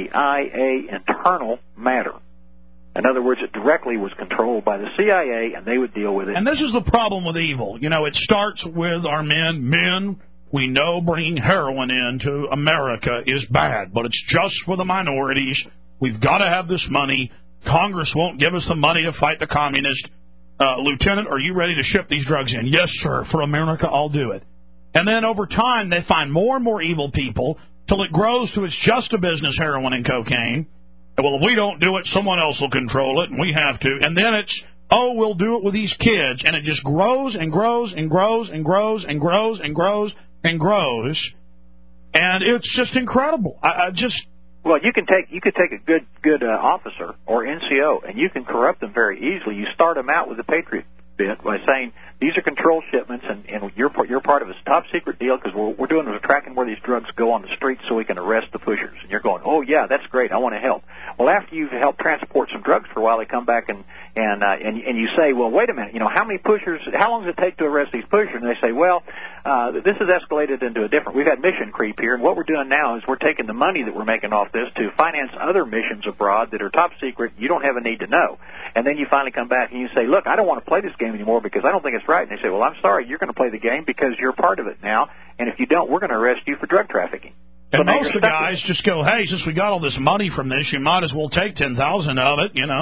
CIA internal matter. In other words, it directly was controlled by the CIA, and they would deal with it. And this is the problem with evil. It starts with our men. Men, we know bringing heroin into America is bad, but it's just for the minorities. We've got to have this money. Congress won't give us the money to fight the communists. Lieutenant, are you ready to ship these drugs in? Yes, sir. For America, I'll do it. And then over time, they find more and more evil people till it grows to it's just a business, heroin and cocaine. Well, if we don't do it, someone else will control it, and we have to. And then it's, we'll do it with these kids. And it just grows and grows and grows and grows and grows and grows and grows. And it's just incredible. Well, you could take a good officer or NCO, and you can corrupt them very easily. You start them out with the Patriot bit by saying these are control shipments, and you're part of a top secret deal because we're doing is tracking where these drugs go on the streets so we can arrest the pushers. And you're going, oh yeah, that's great, I want to help. Well, after you've helped transport some drugs for a while, they come back and you say, well, wait a minute, how many pushers? How long does it take to arrest these pushers? And they say, well, this has escalated into a different. We've had mission creep here, and what we're doing now is we're taking the money that we're making off this to finance other missions abroad that are top secret. You don't have a need to know. And then you finally come back and you say, look, I don't want to play this game anymore because I don't think it's right. And they say, well, I'm sorry, you're going to play the game because you're part of it now, and if you don't, we're going to arrest you for drug trafficking. And most of the guys just go, hey, since we got all this money from this, you might as well take 10,000 of it. Your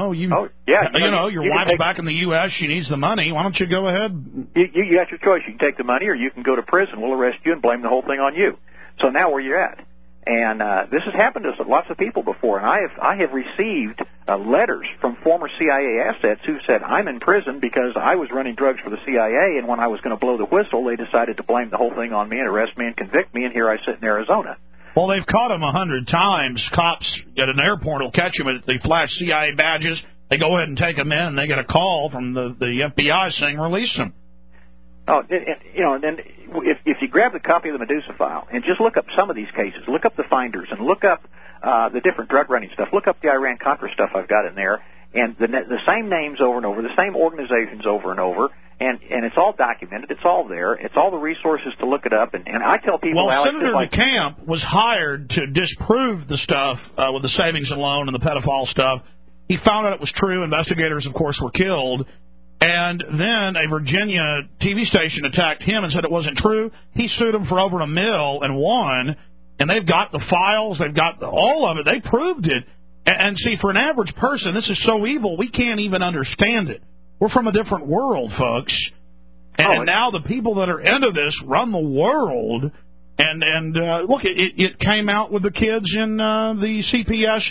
wife's back in the U.S., she needs the money. Why don't you go ahead? You got your choice. You can take the money, or you can go to prison. We'll arrest you and blame the whole thing on you. So now where you're at. And this has happened to lots of people before, and I have received letters from former CIA assets who said, I'm in prison because I was running drugs for the CIA, and when I was going to blow the whistle, they decided to blame the whole thing on me and arrest me and convict me, and here I sit in Arizona. Well, they've caught him 100 times. Cops at an airport will catch him. They flash CIA badges. They go ahead and take him in, and they get a call from the FBI saying, release him. Oh, and then if you grab the copy of the Medusa file and just look up some of these cases, look up the finders and look up the different drug running stuff, look up the Iran-Contra stuff I've got in there, and the same names over and over, the same organizations over and over, and it's all documented, it's all there, it's all the resources to look it up, and I tell people... Well, Senator DeCamp was hired to disprove the stuff with the savings and loan and the pedophile stuff. He found out it was true. Investigators, of course, were killed. And then a Virginia TV station attacked him and said it wasn't true. He sued them for over $1 million and won. And they've got the files. They've got all of it. They proved it. And see, for an average person, this is so evil, we can't even understand it. We're from a different world, folks. And now the people that are into this run the world. And look, it came out with the kids in the CPS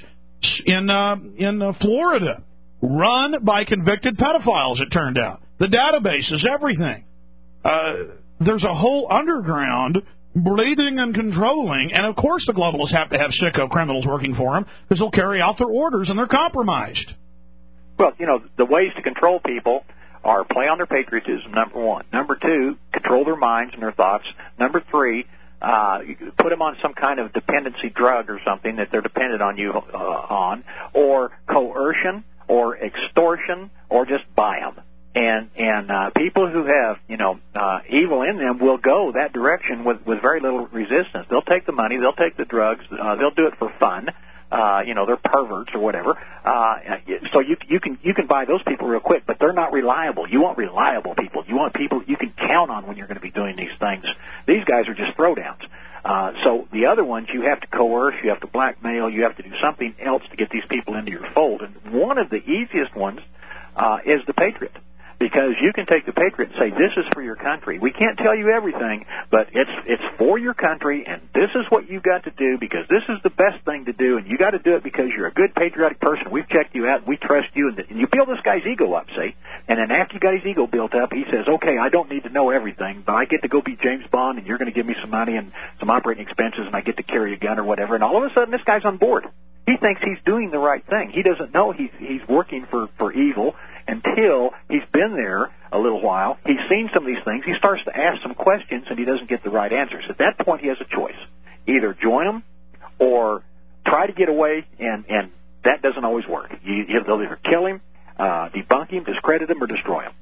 in Florida, run by convicted pedophiles, it turned out. The database is everything. There's a whole underground breeding and controlling, and of course the globalists have to have sicko criminals working for them because they'll carry out their orders and they're compromised. Well, the ways to control people are play on their patriotism, number one. Number two, control their minds and their thoughts. Number three, put them on some kind of dependency drug or something that they're dependent on you on, or coercion, or extortion, or just buy them. And people who have, evil in them will go that direction with very little resistance. They'll take the money, they'll take the drugs, they'll do it for fun. They're perverts or whatever. So you can buy those people real quick, but they're not reliable. You want reliable people. You want people you can count on when you're going to be doing these things. These guys are just throwdowns. So the other ones you have to coerce, you have to blackmail, you have to do something else to get these people into your fold. And one of the easiest ones is the Patriot. Because you can take the Patriot and say, this is for your country. We can't tell you everything, but it's for your country, and this is what you've got to do because this is the best thing to do, and you got to do it because you're a good patriotic person. We've checked you out, and we trust you, and you build this guy's ego up, see? And then after you got his ego built up, he says, okay, I don't need to know everything, but I get to go be James Bond, and you're going to give me some money and some operating expenses, and I get to carry a gun or whatever, and all of a sudden this guy's on board. He thinks he's doing the right thing. He doesn't know he's working for evil until he's been there a little while. He's seen some of these things. He starts to ask some questions, and he doesn't get the right answers. At that point, he has a choice. Either join them or try to get away, and that doesn't always work. They'll either kill him, debunk him, discredit him, or destroy him.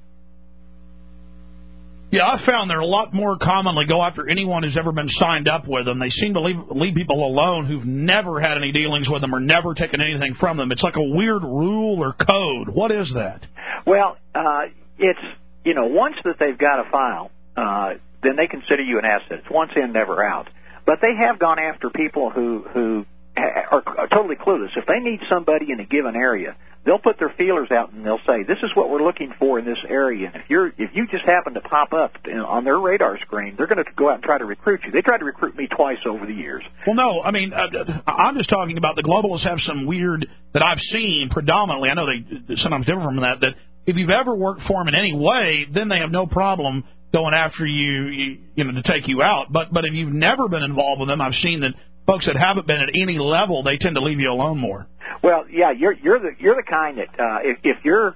Yeah, I found they're a lot more commonly go after anyone who's ever been signed up with them. They seem to leave people alone who've never had any dealings with them or never taken anything from them. It's like a weird rule or code. What is that? Well, it's, once that they've got a file, then they consider you an asset. It's once in, never out. But they have gone after people who are totally clueless. If they need somebody in a given area, they'll put their feelers out and they'll say, this is what we're looking for in this area. And if you just happen to pop up on their radar screen, they're going to go out and try to recruit you. They tried to recruit me twice over the years. Well, no, I mean, I'm just talking about the globalists have some weird that I've seen predominantly. I know they sometimes differ from that if you've ever worked for them in any way, then they have no problem going after you to take you out. But if you've never been involved with them, I've seen that folks that haven't been at any level, they tend to leave you alone more. Well, yeah, you're the kind that if you're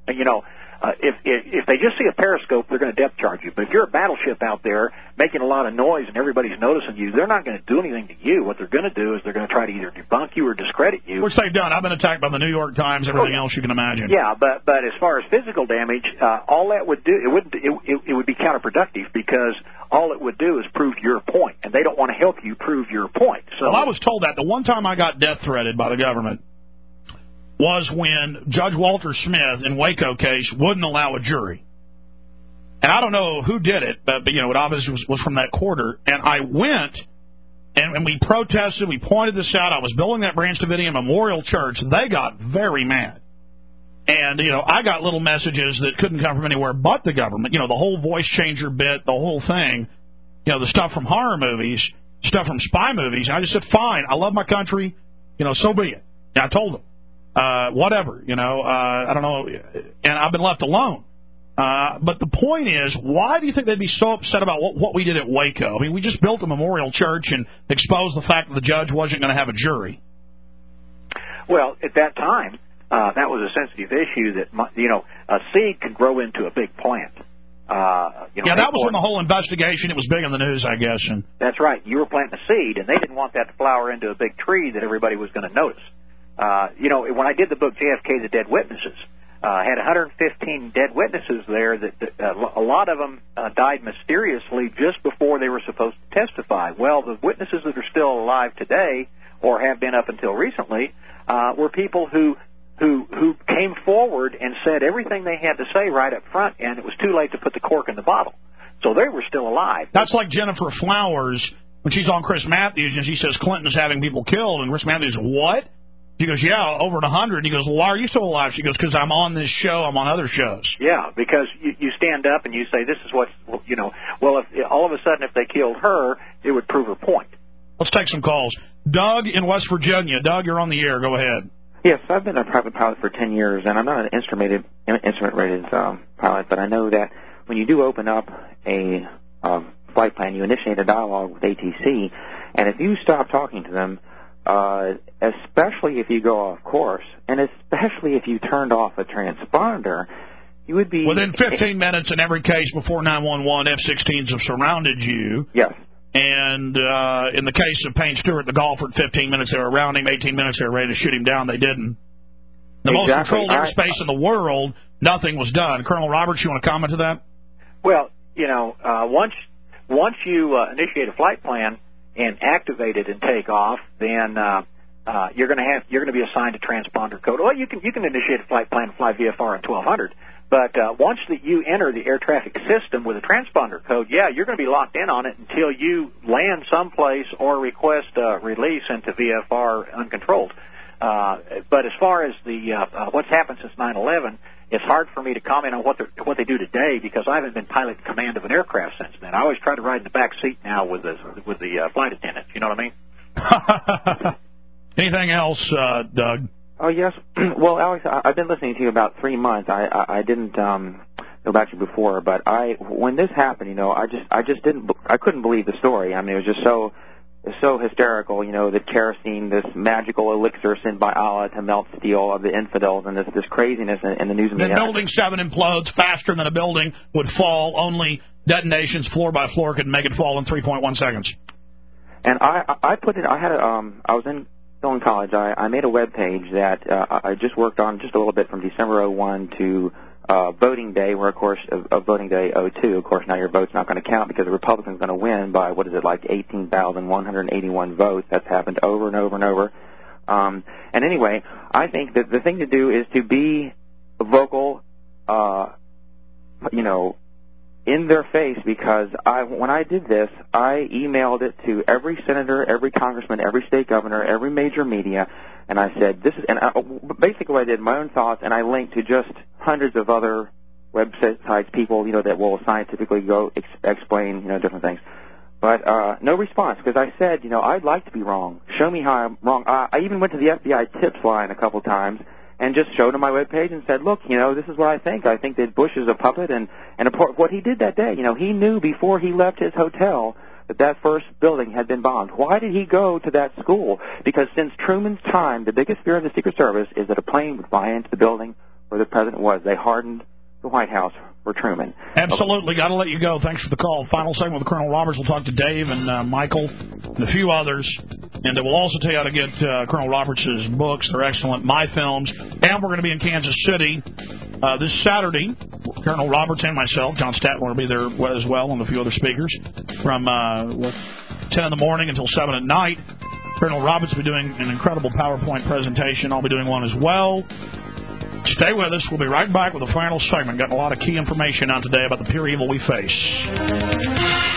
if they just see a periscope, they're going to depth charge you. But if you're a battleship out there making a lot of noise and everybody's noticing you, they're not going to do anything to you. What they're going to do is they're going to try to either debunk you or discredit you. Which they've done. I've been attacked by the New York Times, everything else you can imagine. Yeah, but as far as physical damage, all that would do it would be counterproductive because all it would do is prove your point, and they don't want to help you prove your point. So, well, I was told that the one time I got death threatened by the government was when Judge Walter Smith in Waco case wouldn't allow a jury. And I don't know who did it, but it obviously was from that quarter. And I went, and we protested, we pointed this out. I was building that Branch Davidian Memorial Church. They got very mad. And, I got little messages that couldn't come from anywhere but the government. The whole voice changer bit, the whole thing, the stuff from horror movies, stuff from spy movies. And I just said, fine, I love my country, so be it. And I told them. Whatever, I don't know, and I've been left alone. But the point is, why do you think they'd be so upset about what we did at Waco? I mean, we just built a memorial church and exposed the fact that the judge wasn't going to have a jury. Well, at that time, that was a sensitive issue that, a seed could grow into a big plant. That was when the whole investigation, it was big in the news, I guess. And that's right. You were planting a seed, and they didn't want that to flower into a big tree that everybody was going to notice. When I did the book JFK, The Dead Witnesses, had 115 dead witnesses there that a lot of them died mysteriously just before they were supposed to testify. Well, the witnesses that are still alive today or have been up until recently were people who who came forward and said everything they had to say right up front, and it was too late to put the cork in the bottle. So they were still alive. That's like Jennifer Flowers when she's on Chris Matthews and she says Clinton is having people killed, and Chris Matthews, what? She goes, yeah, over 100. He goes, well, why are you still alive? She goes, because I'm on this show. I'm on other shows. Yeah, because you stand up and you say, this is what, well, if all of a sudden if they killed her, it would prove her point. Let's take some calls. Doug in West Virginia. Doug, you're on the air. Go ahead. Yes, I've been a private pilot for 10 years, and I'm not an instrument-rated pilot, but I know that when you do open up a flight plan, you initiate a dialogue with ATC, and if you stop talking to them, especially if you go off course, and especially if you turned off a transponder, you would be... Within 15 minutes in every case before 911, F-16s have surrounded you. Yes. And in the case of Payne Stewart, the golfer, at 15 minutes they were around him, 18 minutes they were ready to shoot him down. They didn't. The most controlled airspace in the world, nothing was done. Colonel Roberts, you want to comment to that? Well, once you initiate a flight plan and activate it and take off, then you're going to be assigned a transponder code. Well, you can initiate a flight plan and fly VFR in 1200. But once that you enter the air traffic system with a transponder code, yeah, you're going to be locked in on it until you land someplace or request release into VFR uncontrolled. But as far as what's happened since 9/11, it's hard for me to comment on what they do today because I haven't been pilot in command of an aircraft since then. I always try to ride in the back seat now with the flight attendants. You know what I mean? Anything else, Doug? Oh, yes. Well, Alex, I've been listening to you about 3 months. I didn't know about you before, but when this happened, I couldn't believe the story. I mean, it was just so hysterical, that kerosene, this magical elixir sent by Allah to melt steel of the infidels, and this craziness in the news media. Then Building 7 implodes faster than a building would fall. Only detonations floor by floor could make it fall in 3.1 seconds. And I was still in college. I made a web page that I just worked on just a little bit from December 01 to voting day, where, of course, voting day 02, of course, now your vote's not going to count because the Republican's going to win by, 18,181 votes. That's happened over and over and over. And anyway, I think that the thing to do is to be vocal, in their face, because when I did this, I emailed it to every senator, every congressman, every state governor, every major media, and I said, basically what I did, my own thoughts, and I linked to just hundreds of other websites, people, that will scientifically go explain, different things. But no response, because I said, I'd like to be wrong. Show me how I'm wrong. I even went to the FBI tips line a couple times and just showed him my webpage and said, look, this is what I think. I think that Bush is a puppet, and what he did that day, he knew before he left his hotel that first building had been bombed. Why did he go to that school? Because since Truman's time, the biggest fear of the Secret Service is that a plane would fly into the building where the president was. They hardened the White House for Truman. Absolutely. Got to let you go. Thanks for the call. Final segment with Colonel Roberts. We'll talk to Dave and Michael and a few others. And we'll also tell you how to get Colonel Roberts' books. They're excellent. My Films. And we're going to be in Kansas City this Saturday. Colonel Roberts and myself, John Statler, will be there as well, and a few other speakers from 10 in the morning until 7 at night. Colonel Roberts will be doing an incredible PowerPoint presentation. I'll be doing one as well. Stay with us. We'll be right back with the final segment. Got a lot of key information out today about the pure evil we face.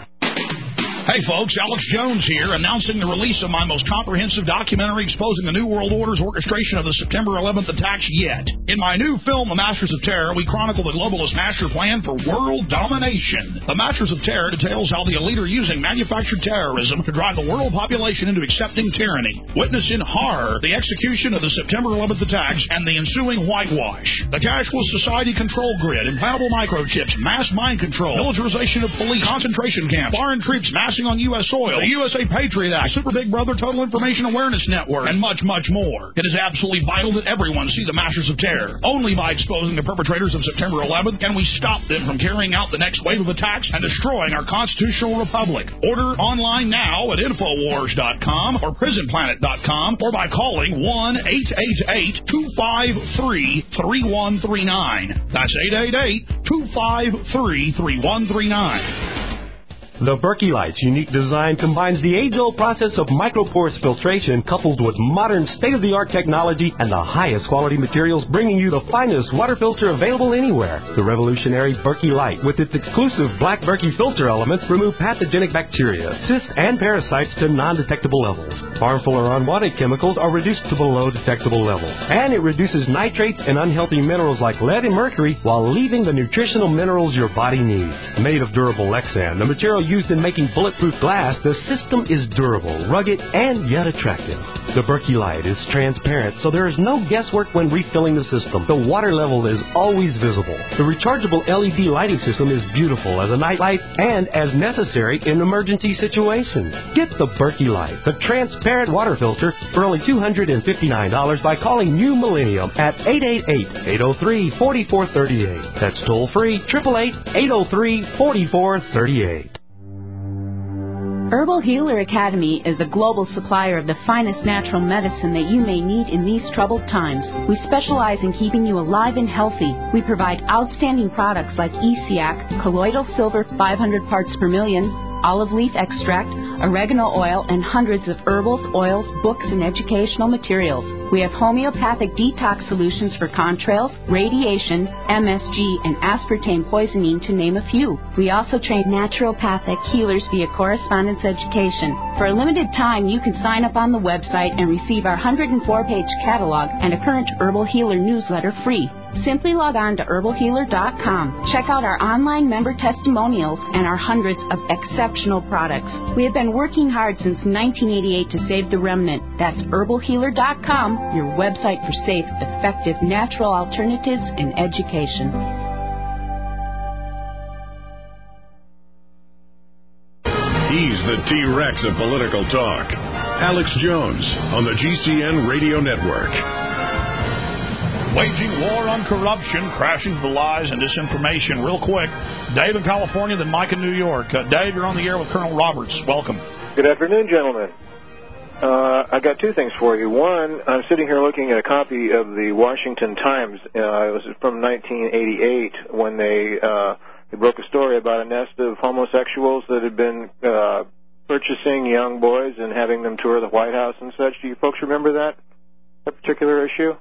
Hey, folks, Alex Jones here, announcing the release of my most comprehensive documentary exposing the New World Order's orchestration of the September 11th attacks yet. In my new film, The Masters of Terror, we chronicle the globalist master plan for world domination. The Masters of Terror details how the elite are using manufactured terrorism to drive the world population into accepting tyranny. Witness in horror the execution of the September 11th attacks and the ensuing whitewash. The cashless society control grid, implantable microchips, mass mind control, militarization of police, concentration camps, foreign troops massing on U.S. soil, the USA Patriot Act, Super Big Brother Total Information Awareness Network, and much, much more. It is absolutely vital that everyone see the Masters of Terror. Only by exposing the perpetrators of September 11th can we stop them from carrying out the next wave of attacks and destroying our constitutional republic. Order online now at Infowars.com or PrisonPlanet.com or by calling 1-888-253-3139. That's 888-253-3139. The Berkey Light's unique design combines the age-old process of microporous filtration coupled with modern state-of-the-art technology and the highest quality materials, bringing you the finest water filter available anywhere. The revolutionary Berkey Light, with its exclusive black Berkey filter elements, remove pathogenic bacteria, cysts, and parasites to non-detectable levels. Harmful or unwanted chemicals are reduced to below detectable levels. And it reduces nitrates and unhealthy minerals like lead and mercury while leaving the nutritional minerals your body needs. Made of durable Lexan, the material used in making bulletproof glass, the system is durable, rugged, and yet attractive. The Berkey Light is transparent, so there is no guesswork when refilling the system. The water level is always visible. The rechargeable LED lighting system is beautiful as a night light and as necessary in emergency situations. Get the Berkey Light, the transparent water filter, for only $259 by calling New Millennium at 888-803-4438. That's toll-free, 888-803-4438. Herbal Healer Academy is a global supplier of the finest natural medicine that you may need in these troubled times. We specialize in keeping you alive and healthy. We provide outstanding products like ESIAC, colloidal silver 500 parts per million, olive leaf extract, oregano oil, and hundreds of herbals, oils, books, and educational materials. We have homeopathic detox solutions for contrails, radiation, MSG, and aspartame poisoning, to name a few. We also train naturopathic healers via correspondence education. For a limited time, you can sign up on the website and receive our 104-page catalog and a current Herbal Healer newsletter free. Simply log on to herbalhealer.com. Check out our online member testimonials and our hundreds of exceptional products. We have been working hard since 1988 to save the remnant. That's herbalhealer.com, your website for safe, effective, natural alternatives in education. He's the T-Rex of political talk. Alex Jones on the GCN Radio Network. Waging war on corruption, crashing the lies and disinformation. Real quick, Dave in California, then Mike in New York. Dave, you're on the air with Colonel Roberts. Welcome. Good afternoon, gentlemen. I got two things for you. One, I'm sitting here looking at a copy of the Washington Times. It was from 1988 when they broke a story about a nest of homosexuals that had been purchasing young boys and having them tour the White House and such. Do you folks remember that particular issue?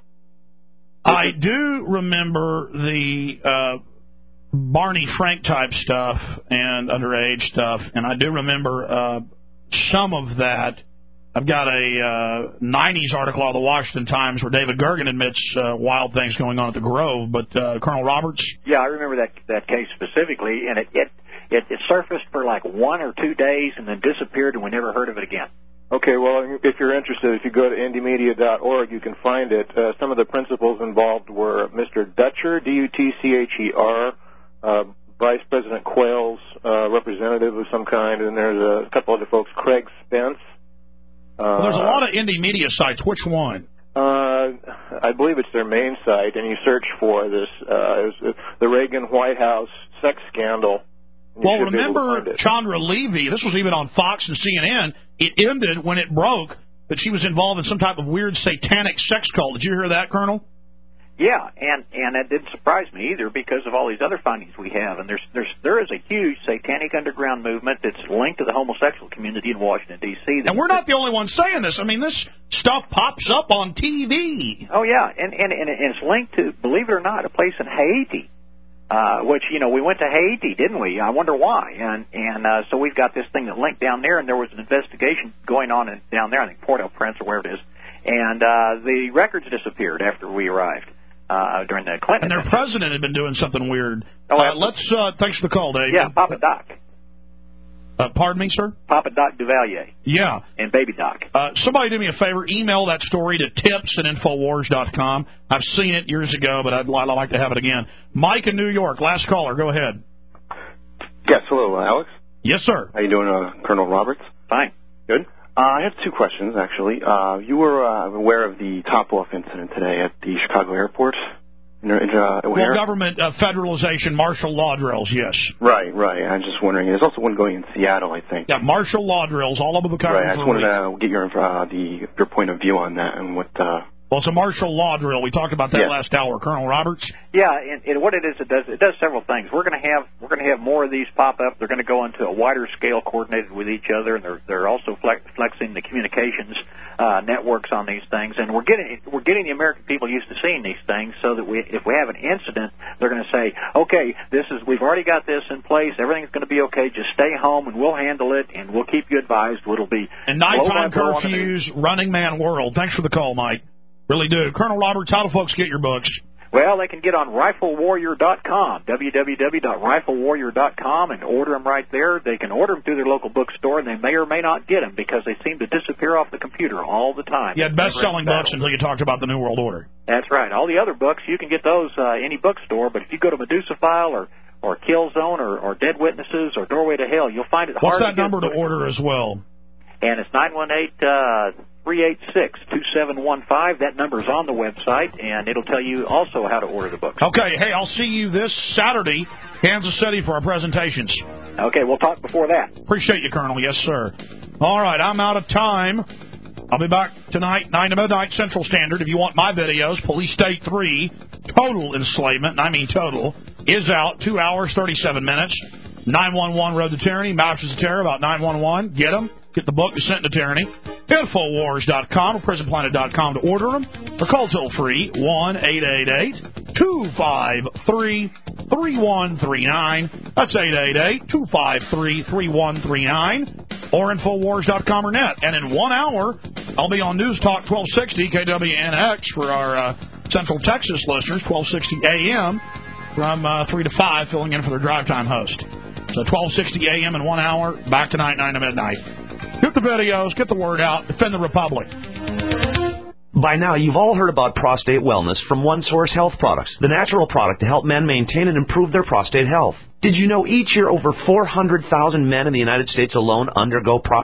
I do remember the Barney Frank type stuff and underage stuff, and I do remember some of that. I've got a 90s article out of the Washington Times where David Gergen admits wild things going on at the Grove, but Colonel Roberts? Yeah, I remember that case specifically, and it surfaced for like 1 or 2 days and then disappeared, and we never heard of it again. Okay, well, if you're interested, if you go to indymedia.org, you can find it. Some of the principals involved were Mr. Dutcher, D-U-T-C-H-E-R, Vice President Quayle's representative of some kind, and there's a couple other folks, Craig Spence. Well, there's a lot of indie media sites. Which one? I believe it's their main site, and you search for this, the Reagan White House sex scandal. Well, remember Chandra Levy, this was even on Fox and CNN, it ended when it broke that she was involved in some type of weird satanic sex cult. Did you hear that, Colonel? Yeah, and that didn't surprise me either because of all these other findings we have. And there is a huge satanic underground movement that's linked to the homosexual community in Washington, D.C. And we're not the only ones saying this. I mean, this stuff pops up on TV. Oh, yeah, and it's linked to, believe it or not, a place in Haiti. Which, we went to Haiti, didn't we? I wonder why. And so we've got this thing that linked down there, and there was an investigation going on down there, I think Port-au-Prince or wherever it is, and the records disappeared after we arrived during the Clinton. And their president had been doing something weird. Thanks for the call, Dave. Yeah, Papa Doc. Pardon me, sir? Papa Doc Duvalier. Yeah. And Baby Doc. Somebody do me a favor. Email that story to tips@infowars.com. I've seen it years ago, but I'd like to have it again. Mike in New York, last caller. Go ahead. Yes, hello, Alex. Yes, sir. How you doing, Colonel Roberts? Fine. Good. I have two questions, actually. You were aware of the top-off incident today at the Chicago airport? Well, government federalization, martial law drills, yes. Right. I'm just wondering. There's also one going in Seattle, I think. Yeah, martial law drills all over the country. Right. I just wanted to get your point of view on that and what Well, it's a martial law drill. We talked about that last hour. Colonel Roberts? Yeah, and what it is, it does several things. We're going to have more of these pop up. They're going to go into a wider scale, coordinated with each other, and they're also flexing the communications networks on these things. And we're getting the American people used to seeing these things, so that if we have an incident, they're going to say, okay, we've already got this in place. Everything's going to be okay. Just stay home, and we'll handle it, and we'll keep you advised. It'll be and nighttime curfews, Running Man World. Thanks for the call, Mike. Really do. Colonel Roberts, how do folks get your books? Well, they can get on RifleWarrior.com, www.riflewarrior.com, and order them right there. They can order them through their local bookstore, and they may or may not get them because they seem to disappear off the computer all the time. You had best-selling books until you talked about the New World Order. That's right. All the other books, you can get those any bookstore, but if you go to Medusa File or Kill Zone or Dead Witnesses or Doorway to Hell, you'll find it hard to get. What's that number to order as well? And it's 918-386-2715. That number's on the website, and it'll tell you also how to order the books. Okay. Hey, I'll see you this Saturday, Kansas City, for our presentations. Okay, we'll talk before that. Appreciate you, Colonel. Yes, sir. All right, I'm out of time. I'll be back tonight, 9 to midnight Central Standard. If you want my videos, Police State 3, Total Enslavement, and I mean total, is out, 2 hours, 37 minutes. 911 Road to Tyranny, Masters of Terror, about 911. Get them. Get the book, Descent to Tyranny. Infowars.com or PrisonPlanet.com to order them. Or call toll-free, 1-888-253-3139. That's 888-253-3139. Or Infowars.com or net. And in 1 hour, I'll be on News Talk 1260 KWNX for our Central Texas listeners, 1260 AM from 3 to 5, filling in for their drive time host. So 1260 AM in 1 hour, back tonight, 9 to midnight. Get the videos, get the word out, defend the Republic. By now, you've all heard about prostate wellness from One Source Health Products, the natural product to help men maintain and improve their prostate health. Did you know each year over 400,000 men in the United States alone undergo prostate